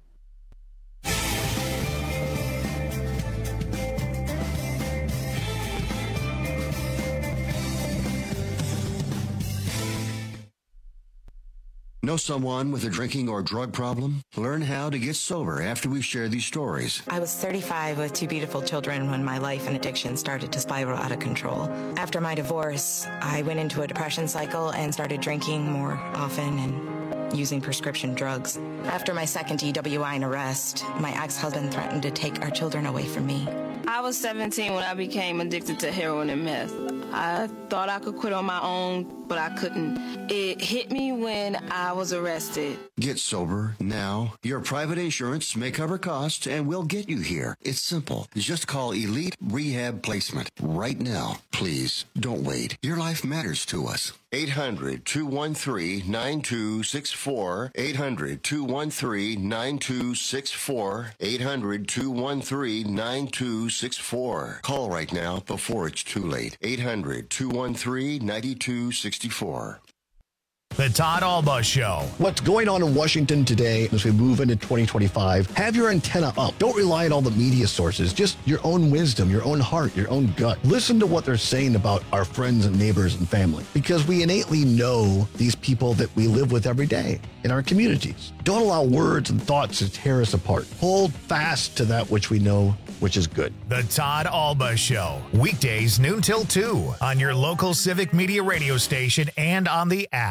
Know someone with a drinking or drug problem? Learn how to get sober after we share these stories. I was thirty-five with two beautiful children when my life and addiction started to spiral out of control. After my divorce, I went into a depression cycle and started drinking more often and using prescription drugs. After my second D W I and arrest, my ex-husband threatened to take our children away from me. I was seventeen when I became addicted to heroin and meth. I thought I could quit on my own, but I couldn't. It hit me when I was arrested. Get sober now. Your private insurance may cover costs and we'll get you here. It's simple. Just call Elite Rehab Placement right now. Please don't wait. Your life matters to us. eight hundred, two one three, nine two six four. eight hundred, two one three, nine two six four. eight hundred, two one three, nine two six four. Call right now before it's too late. eight hundred, two one three, nine two six four. The Todd Alba Show. What's going on in Washington today as we move into twenty twenty-five? Have your antenna up. Don't rely on all the media sources. Just your own wisdom, your own heart, your own gut. Listen to what they're saying about our friends and neighbors and family, because we innately know these people that we live with every day in our communities. Don't allow words and thoughts to tear us apart. Hold fast to that which we know, which is good. The Todd Alba Show. Weekdays noon till two on your local Civic Media radio station and on the app.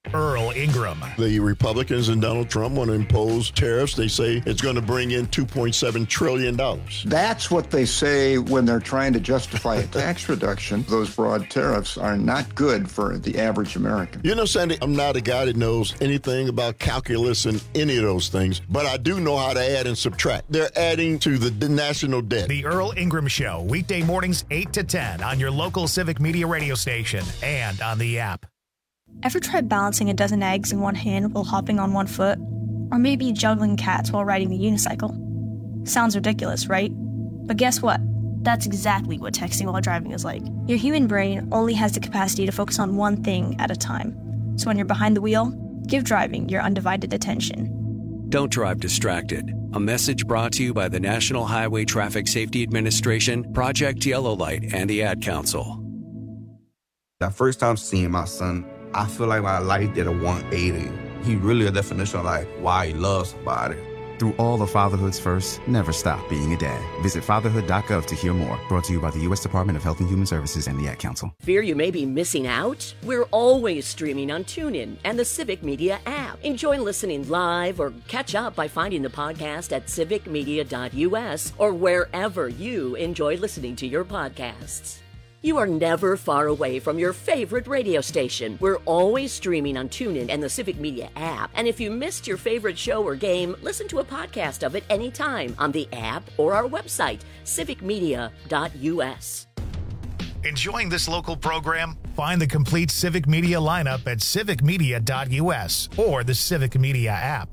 Earl Ingram. The Republicans and Donald Trump want to impose tariffs. They say it's going to bring in two point seven trillion dollars. That's what they say when they're trying to justify a tax reduction. Those broad tariffs are not good for the average American. You know, Sandy, I'm not a guy that knows anything about calculus and any of those things, but I do know how to add and subtract. They're adding to the national debt. The Earl Ingram Show, weekday mornings eight to ten on your local Civic Media radio station and on the app. Ever tried balancing a dozen eggs in one hand while hopping on one foot? Or maybe juggling cats while riding the unicycle? Sounds ridiculous, right? But guess what? That's exactly what texting while driving is like. Your human brain only has the capacity to focus on one thing at a time. So when you're behind the wheel, give driving your undivided attention. Don't drive distracted. A message brought to you by the National Highway Traffic Safety Administration, Project Yellow Light, and the Ad Council. That first time seeing my son, I feel like my life did a one eighty. He really a definition of like why he loves somebody. Through all of fatherhood's first, never stop being a dad. Visit fatherhood dot gov to hear more. Brought to you by the U S Department of Health and Human Services and the Ad Council. Fear you may be missing out? We're always streaming on TuneIn and the Civic Media app. Enjoy listening live or catch up by finding the podcast at civic media dot u s or wherever you enjoy listening to your podcasts. You are never far away from your favorite radio station. We're always streaming on TuneIn and the Civic Media app. And if you missed your favorite show or game, listen to a podcast of it anytime on the app or our website, civic media dot u s. Enjoying this local program? Find the complete Civic Media lineup at civic media dot u s or the Civic Media app.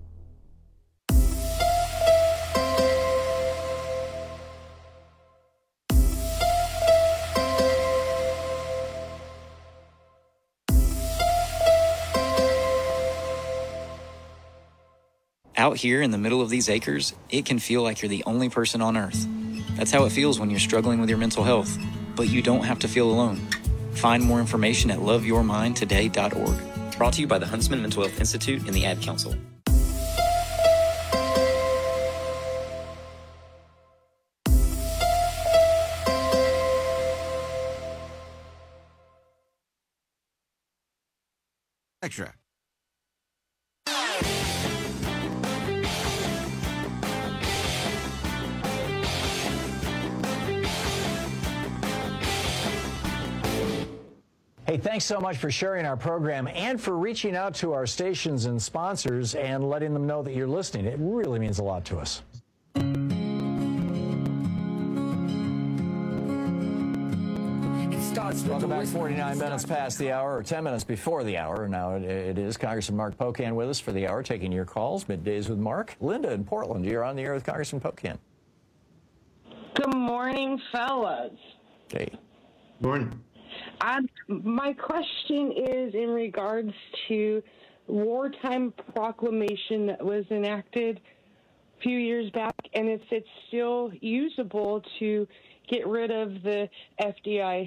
Out here in the middle of these acres, it can feel like you're the only person on Earth. That's how it feels when you're struggling with your mental health. But you don't have to feel alone. Find more information at love your mind today dot org. Brought to you by the Huntsman Mental Health Institute and the Ad Council. Extra. Hey, thanks so much for sharing our program and for reaching out to our stations and sponsors and letting them know that you're listening. It really means a lot to us. Welcome back. forty-nine minutes past the hour, or ten minutes before the hour. Now it, it is Congressman Mark Pocan with us for the hour, taking your calls. Middays with Mark. Linda in Portland, you're on the air with Congressman Pocan. Good morning, fellas. Hey. Morning. I, my question is in regards to wartime proclamation that was enacted a few years back, and if it's still usable to get rid of the F D I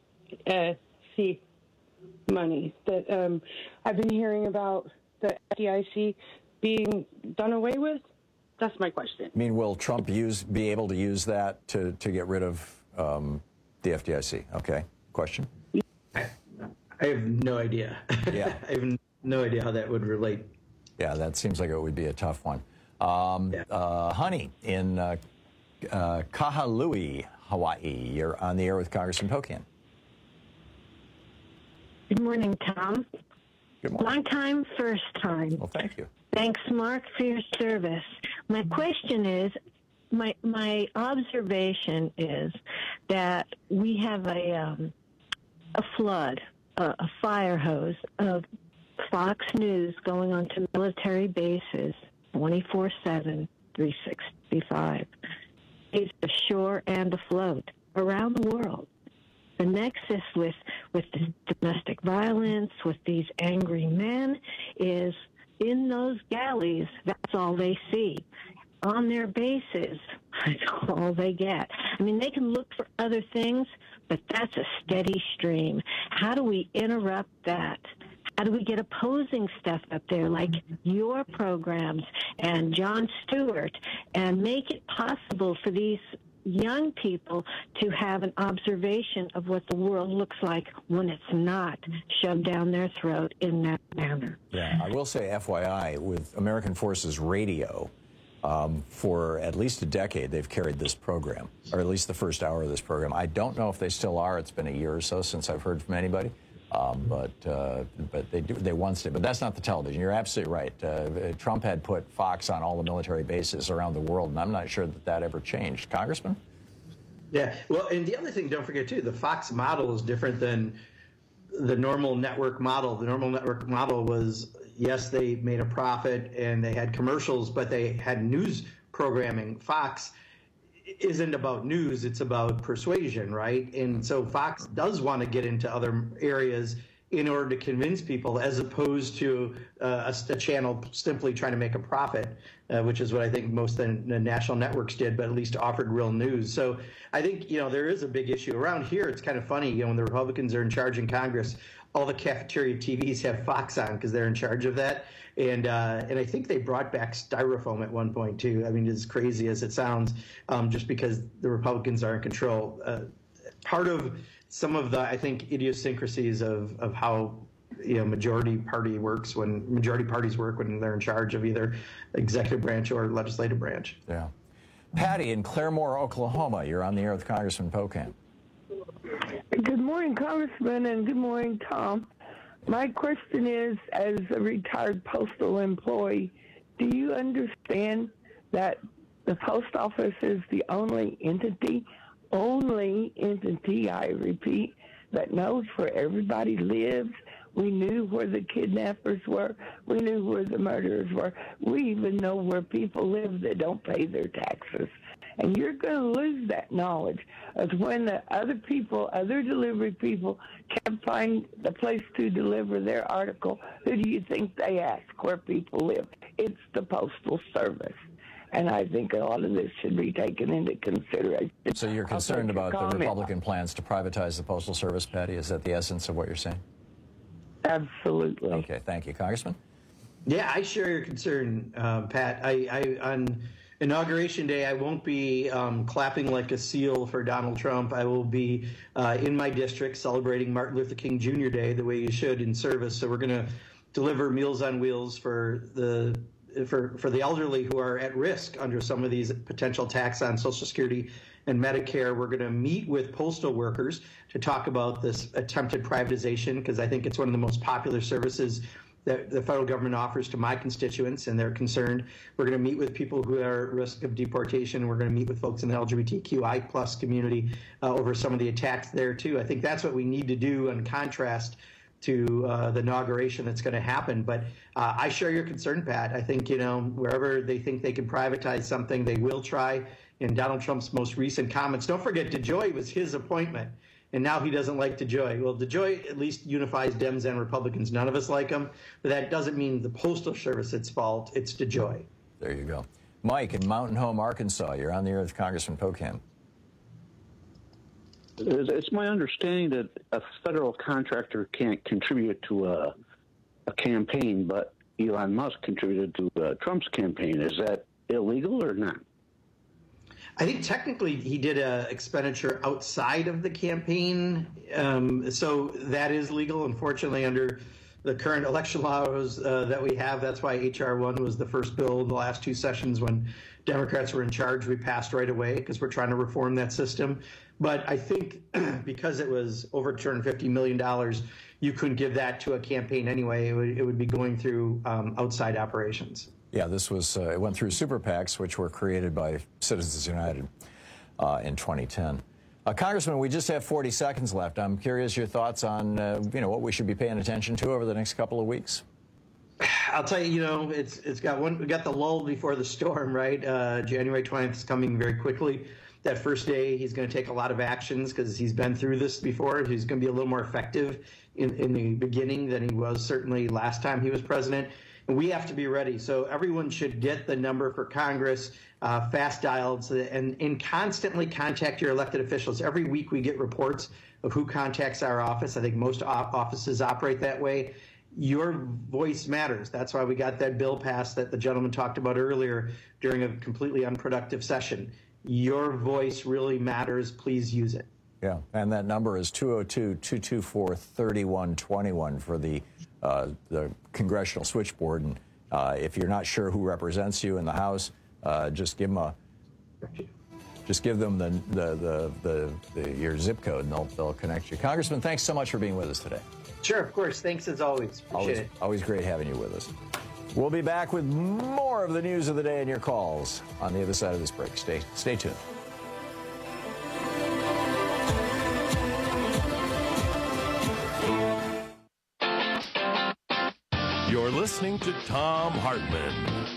C money that um, I've been hearing about the F D I C being done away with. That's my question. I mean, will Trump use be able to use that to, to get rid of um, the F D I C? Okay. Question? I have no idea. Yeah. I have no idea how that would relate. Yeah, that seems like it would be a tough one. Um, yeah. uh, Honey in uh, uh, Kahului, Hawaii. You're on the air with Congressman Pocan. Good morning, Tom. Good morning. Long time, first time. Well, thank you. Thanks, Mark, for your service. My question is, my my observation is that we have a um, a flood, a, a fire hose of Fox News going onto military bases twenty-four seven, three sixty-five. It's ashore and afloat around the world. The nexus with, with the domestic violence, with these angry men, is in those galleys, that's all they see. On their bases, that's all they get. I mean, they can look for other things, but that's a steady stream. How do we interrupt that? How do we get opposing stuff up there like your programs and Jon Stewart and make it possible for these young people to have an observation of what the world looks like when it's not shoved down their throat in that manner. Yeah, I will say, F Y I, with American Forces Radio, um, for at least a decade, they've carried this program, or at least the first hour of this program. I don't know if they still are. It's been a year or so since I've heard from anybody. Um, but uh, but they do they once did, but that's not the television. You're absolutely right. Uh, Trump had put Fox on all the military bases around the world, and I'm not sure that that ever changed. Congressman? Yeah. Well, and the other thing, don't forget too, the Fox model is different than the normal network model. The normal network model was, yes, they made a profit and they had commercials, but they had news programming. Fox isn't about news, it's about persuasion, right? And so Fox does want to get into other areas in order to convince people, as opposed to uh, a, a channel simply trying to make a profit, uh, which is what I think most of the national networks did, but at least offered real news. So I think, you know, there is a big issue. Around here, it's kind of funny, you know, when the Republicans are in charge in Congress, all the cafeteria T Vs have Fox on because they're in charge of that. And uh, and I think they brought back Styrofoam at one point, too. I mean, as crazy as it sounds, um, just because the Republicans are in control. Uh, part of some of the, I think, idiosyncrasies of, of how, you know, majority party works when majority parties work when they're in charge of either executive branch or legislative branch. Yeah. Patty in Claremore, Oklahoma, you're on the air with Congressman Pocan. Good morning, Congressman, and good morning, Tom. My question is, as a retired postal employee, do you understand that the post office is the only entity, only entity, I repeat, that knows where everybody lives? We knew where the kidnappers were. We knew where the murderers were. We even know where people live that don't pay their taxes. And you're going to lose that knowledge as when the other people, other delivery people, can't find the place to deliver their article. Who do you think they ask where people live? It's the Postal Service. And I think a lot of this should be taken into consideration. So you're concerned about the Republican plans to privatize the Postal Service, Patty? Is that the essence of what you're saying? Absolutely. Okay, thank you. Congressman? Yeah, I share your concern, uh, Pat. I, I on Inauguration Day, I won't be um, clapping like a seal for Donald Trump. I will be uh, in my district celebrating Martin Luther King Junior Day the way you should in service. So we're going to deliver Meals on Wheels for the for for the elderly who are at risk under some of these potential attacks on Social Security and Medicare. We're going to meet with postal workers to talk about this attempted privatization, because I think it's one of the most popular services that the federal government offers to my constituents, and they're concerned. We're going to meet with people who are at risk of deportation. We're going to meet with folks in the L G B T Q I plus community uh, over some of the attacks there, too. I think that's what we need to do in contrast to uh, the inauguration that's going to happen. But uh, I share your concern, Pat. I think, you know, wherever they think they can privatize something, they will try. In Donald Trump's most recent comments, don't forget, DeJoy was his appointment, and now he doesn't like DeJoy. Well, DeJoy at least unifies Dems and Republicans. None of us like him, but that doesn't mean the Postal Service it's fault. It's DeJoy. There you go. Mike in Mountain Home, Arkansas. You're on the air with Congressman Pocan. It's my understanding that a federal contractor can't contribute to a, a campaign, but Elon Musk contributed to uh, Trump's campaign. Is that illegal or not? I think technically he did a expenditure outside of the campaign, um, so that is legal. Unfortunately, under the current election laws uh, that we have, that's why H R one was the first bill in the last two sessions when Democrats were in charge. We passed right away because we're trying to reform that system. But I think because it was over two hundred fifty million dollars, you couldn't give that to a campaign anyway. It would, it would be going through um, outside operations. Yeah, this was, uh, it went through super PACs, which were created by Citizens United uh, in twenty ten. Uh, Congressman, we just have forty seconds left. I'm curious your thoughts on, uh, you know, what we should be paying attention to over the next couple of weeks. I'll tell you, you know, it's it's got one, we got the lull before the storm, right? Uh, January twentieth is coming very quickly. That first day, he's going to take a lot of actions because he's been through this before. He's going to be a little more effective in, in the beginning than he was certainly last time he was president. And we have to be ready. So everyone should get the number for Congress, uh, fast dialed, so that, and, and constantly contact your elected officials. Every week we get reports of who contacts our office. I think most offices operate that way. Your voice matters. That's why we got that bill passed that the gentleman talked about earlier during a completely unproductive session. Your voice really matters. Please use it. Yeah, and that number is two oh two, two two four, three one two one for the uh, the congressional switchboard. And uh, if you're not sure who represents you in the House, uh, just give them a just give them the the, the, the, the your zip code, and they'll they'll connect you. Congressman, thanks so much for being with us today. Sure, of course. Thanks as always. Appreciate always, it. Always great having you with us. We'll be back with more of the news of the day and your calls on the other side of this break. Stay stay tuned. You're listening to Thom Hartmann.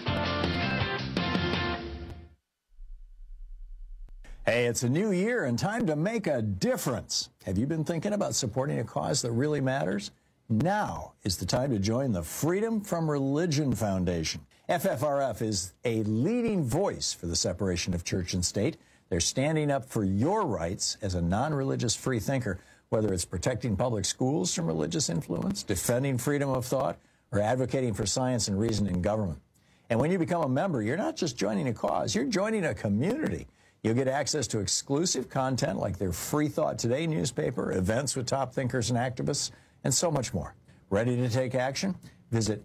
Hey, it's a new year and time to make a difference. Have you been thinking about supporting a cause that really matters? Now is the time to join the Freedom from Religion Foundation. F F R F is a leading voice for the separation of church and state. They're standing up for your rights as a non-religious free thinker, whether it's protecting public schools from religious influence, defending freedom of thought, or advocating for science and reason in government. And when you become a member, you're not just joining a cause, you're joining a community. You'll get access to exclusive content like their Free Thought Today newspaper, events with top thinkers and activists, and so much more. Ready to take action? Visit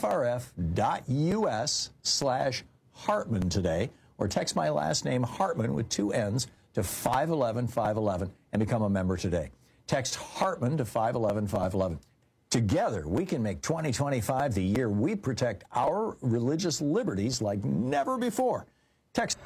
ffrf.us slash Hartman today, or text my last name, Hartman, with two N's, to five one one, five one one and become a member today. Text Hartman to five one one, five one one. Together, we can make twenty twenty-five the year we protect our religious liberties like never before. Text.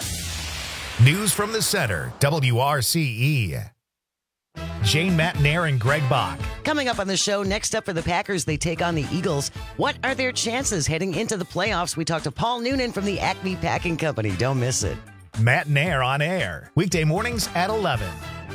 News from the Center, W R C E. Jane Matnair and Greg Bach. Coming up on the show, next up for the Packers, they take on the Eagles. What are their chances heading into the playoffs? We talk to Paul Noonan from the Acme Packing Company. Don't miss it. Matnair on air, weekday mornings at eleven.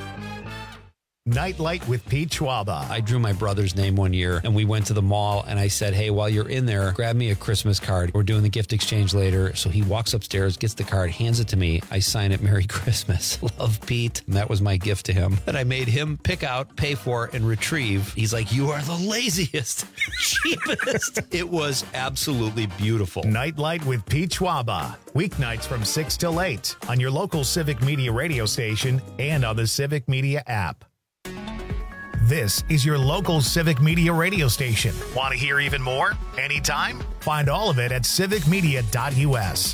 Nightlight with Pete Schwaba. I drew my brother's name one year, and we went to the mall, and I said, hey, while you're in there, grab me a Christmas card. We're doing the gift exchange later. So he walks upstairs, gets the card, hands it to me. I sign it, Merry Christmas. Love, Pete. And that was my gift to him. And I made him pick out, pay for, and retrieve. He's like, you are the laziest, cheapest. It was absolutely beautiful. Nightlight with Pete Schwaba. Weeknights from six till eight on your local Civic Media radio station and on the Civic Media app. This is your local Civic Media radio station. Want to hear even more? Anytime? Find all of it at civic media dot u s.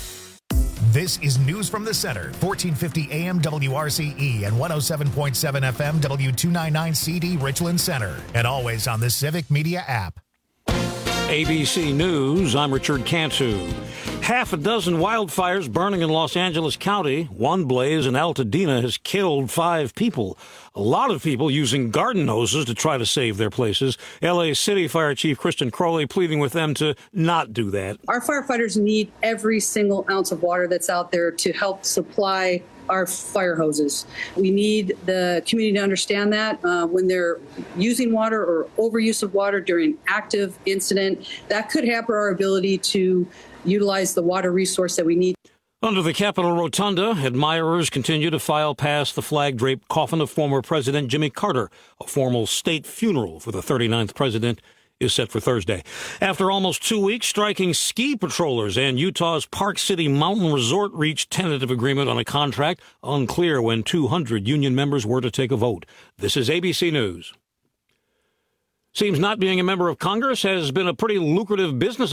This is News from the Center, fourteen fifty A M W R C E and one oh seven point seven F M W two ninety-nine C D Richland Center, and always on the Civic Media app. A B C News, I'm Richard Cantu. Half a dozen wildfires burning in Los Angeles County. One blaze in Altadena has killed five people. A lot of people using garden hoses to try to save their places. L A City Fire Chief Kristen Crowley pleading with them to not do that. Our firefighters need every single ounce of water that's out there to help supply our fire hoses. We need the community to understand that uh, when they're using water or overuse of water during active incident, that could hamper our ability to utilize the water resource that we need. Under the Capitol Rotunda, admirers continue to file past the flag-draped coffin of former President Jimmy Carter. A formal state funeral for the thirty-ninth president is set for Thursday. After almost two weeks, striking ski patrollers and Utah's Park City Mountain Resort reached tentative agreement on a contract. Unclear when two hundred union members were to take a vote. This is A B C News. Seems not being a member of Congress has been a pretty lucrative business